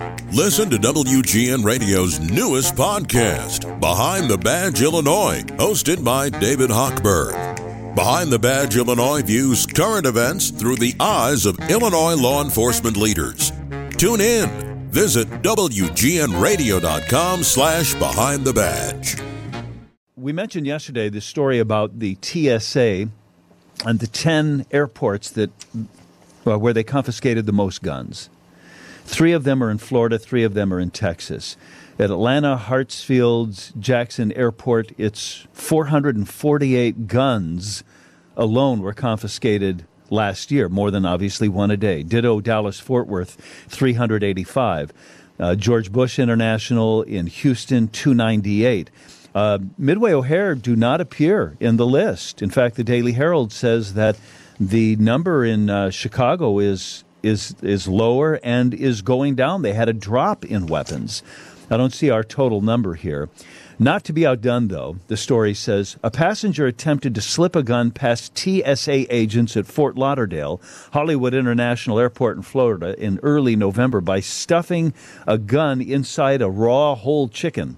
Listen to WGN Radio's newest podcast, Behind the Badge Illinois, hosted by David Hochberg. Behind the Badge Illinois views current events through the eyes of Illinois law enforcement leaders. Tune in. Visit WGNradio.com/Behind the Badge. We mentioned yesterday the story about the TSA and the 10 airports that where they confiscated the most guns. 3 of them are in Florida, 3 of them are in Texas. At Atlanta, Hartsfield, Jackson Airport, it's 448 guns alone were confiscated last year, more than obviously one a day. Ditto Dallas-Fort Worth, 385. George Bush International in Houston, 298. Midway O'Hare do not appear in the list. In fact, the Daily Herald says that the number in Chicago is lower and is going down. They had a drop in weapons. I don't see our total number here. Not to be outdone, though, the story says, a passenger attempted to slip a gun past TSA agents at Fort Lauderdale, Hollywood International Airport in Florida, in early November by stuffing a gun inside a raw whole chicken.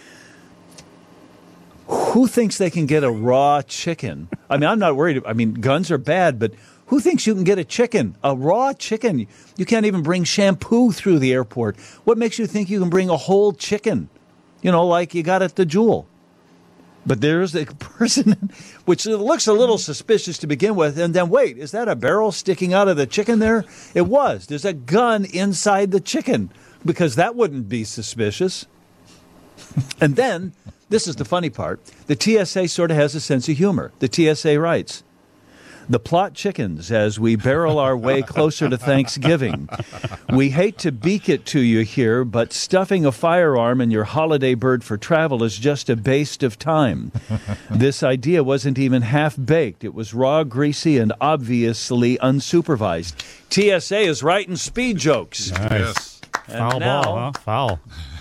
Who thinks they can get a raw chicken? I mean, I'm not worried. I mean, guns are bad, but who thinks you can get a chicken, a raw chicken? You can't even bring shampoo through the airport. What makes you think you can bring a whole chicken? You know, like you got at the Jewel. But there's a person, which looks a little suspicious to begin with, and then, wait, is that a barrel sticking out of the chicken there? It was. There's a gun inside the chicken, because that wouldn't be suspicious. And then, this is the funny part, the TSA sort of has a sense of humor. The TSA writes, the plot chickens as we barrel our way closer to Thanksgiving. We hate to beak it to you here, but stuffing a firearm in your holiday bird for travel is just a waste of time. This idea wasn't even half-baked. It was raw, greasy, and obviously unsupervised. TSA is writing speed jokes. Nice. Yes. Foul ball, huh? Foul.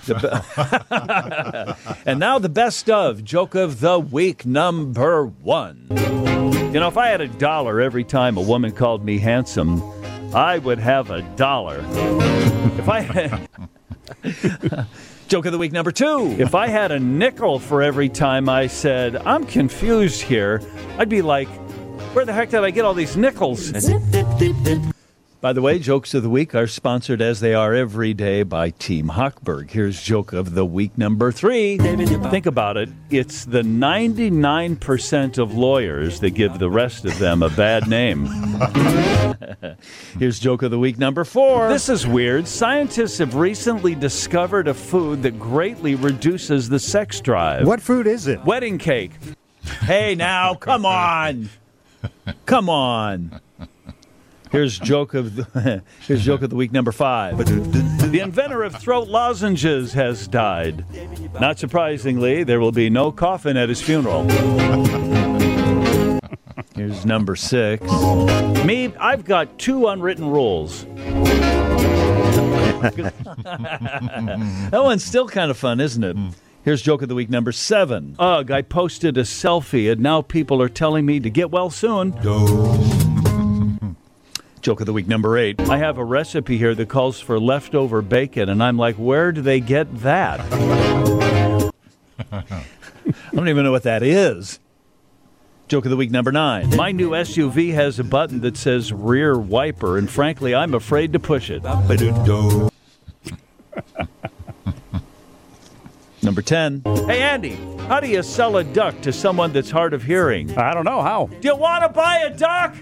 And now the best of Joke of the Week number 1. You know, if I had $1 every time a woman called me handsome, I would have $1. If I had... Joke of the Week number 2. If I had a nickel for every time I said, I'm confused here, I'd be like, where the heck did I get all these nickels? By the way, Jokes of the Week are sponsored as they are every day by Team Hochberg. Here's Joke of the Week number 3. Think about it. It's the 99% of lawyers that give the rest of them a bad name. Here's Joke of the Week number 4. This is weird. Scientists have recently discovered a food that greatly reduces the sex drive. What food is it? Wedding cake. Hey, now, come on. Come on. Here's Joke of the Week number 5. The inventor of throat lozenges has died. Not surprisingly, there will be no coffin at his funeral. Here's number 6. Me, I've got 2 unwritten rules. That one's still kind of fun, isn't it? Here's Joke of the Week number 7. Ugh, I posted a selfie, and now people are telling me to get well soon. Joke of the Week number 8. I have a recipe here that calls for leftover bacon, and I'm like, where do they get that? I don't even know what that is. Joke of the Week number 9. My new SUV has a button that says rear wiper, and frankly, I'm afraid to push it. Number 10. Hey, Andy, how do you sell a duck to someone that's hard of hearing? I don't know. How? Do you want to buy a duck?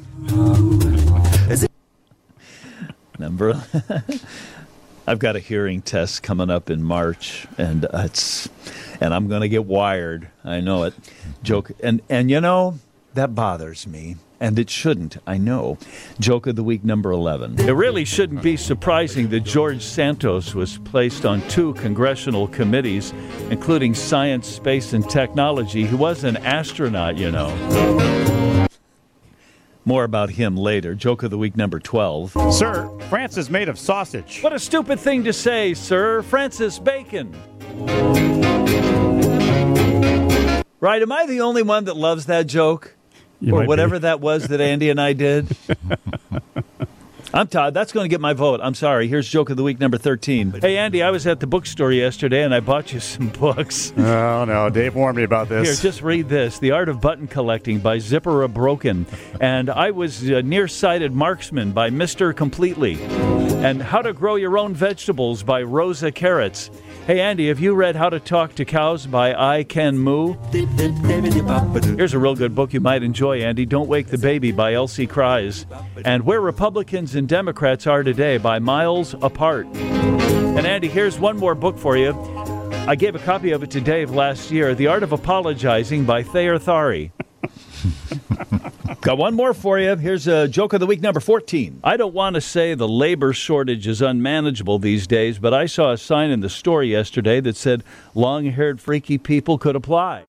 Number. I've got a hearing test coming up in March, and I'm going to get wired. I know it. Joke, and you know that bothers me, and it shouldn't. I know. Joke of the Week number 11. It really shouldn't be surprising that George Santos was placed on 2 congressional committees, including Science, Space, and Technology. He was an astronaut, you know. More about him later. Joke of the Week number 12. Sir, France is made of sausage. What a stupid thing to say, sir. Francis Bacon. Right, am I the only one that loves that joke? You or might whatever be. that was that Andy and I did? I'm Todd. That's going to get my vote. I'm sorry. Here's Joke of the Week number 13. Hey, Andy, I was at the bookstore yesterday, and I bought you some books. Oh, no. Dave warned me about this. Here, just read this. The Art of Button Collecting by Zippera Broken. And I Was a Nearsighted Marksman by Mr. Completely. And How to Grow Your Own Vegetables by Rosa Carrots. Hey, Andy, have you read How to Talk to Cows by I Can Moo? Here's a real good book you might enjoy, Andy. Don't Wake the Baby by Elsie Cries. And Where Republicans and Democrats Are Today by Miles Apart. And, Andy, here's one more book for you. I gave a copy of it to Dave last year. The Art of Apologizing by Thayer Thari. Got one more for you. Here's a Joke of the Week number 14. I don't want to say the labor shortage is unmanageable these days, but I saw a sign in the store yesterday that said long-haired freaky people could apply.